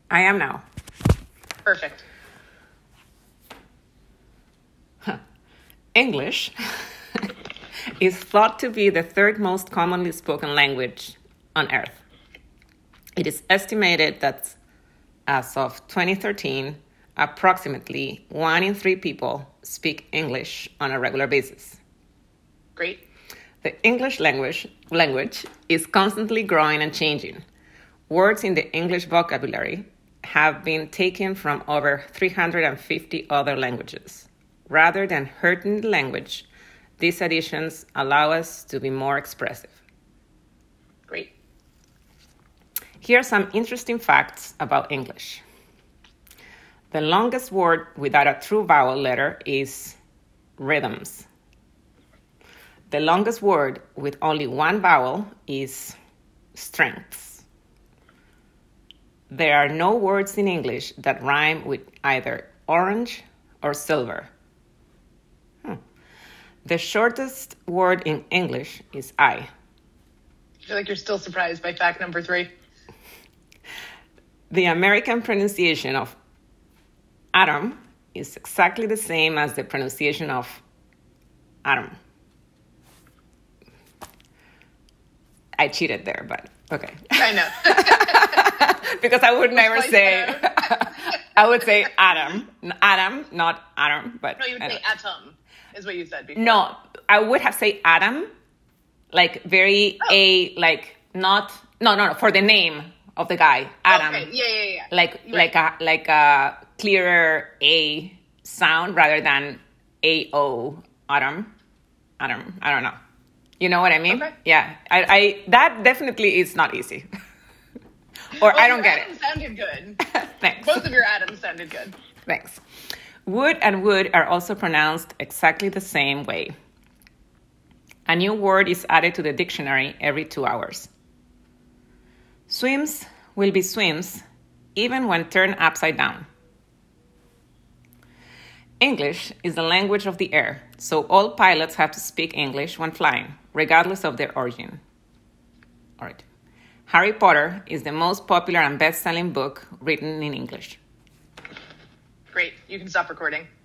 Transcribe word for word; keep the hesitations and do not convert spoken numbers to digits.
I am now. Perfect. English is thought to be the third most commonly spoken language on Earth. It is estimated that as of twenty thirteen, approximately one in three people speak English on a regular basis. Great. The English language, language is constantly growing and changing. Words in the English vocabulary have been taken from over three hundred fifty other languages. Rather than hurting the language, these additions allow us to be more expressive. Great. Here are some interesting facts about English. The longest word without a true vowel letter is rhythms. The longest word with only one vowel is strengths. There are no words in English that rhyme with either orange or silver. Hmm. The shortest word in English is I. I feel like you're still surprised by fact number three. The American pronunciation of atom is exactly the same as the pronunciation of atom. I cheated there, but okay. I know. Because I would never Like say, that. I would say atom. Atom, not atom, but. No, you would I say don't- atom, is what you said before. No, I would have said atom, like very Oh. a, like not, no, no, no, for the name of the guy, Adam. Okay, yeah, yeah, yeah. Like, Right. like a, like a clearer A sound rather than A O, Adam, Adam, I don't know. You know what I mean? Okay. Yeah, I, I, that definitely is not easy. Or Well, I don't your get Adam it. sounded good. Thanks. Both of your Adams sounded good. Thanks. Would and would are also pronounced exactly the same way. A new word is added to the dictionary every two hours. Swims will be swims even when turned upside down. English is the language of the air, so all pilots have to speak English when flying, regardless of their origin. All right. Harry Potter is the most popular and best-selling book written in English. Great. You can stop recording.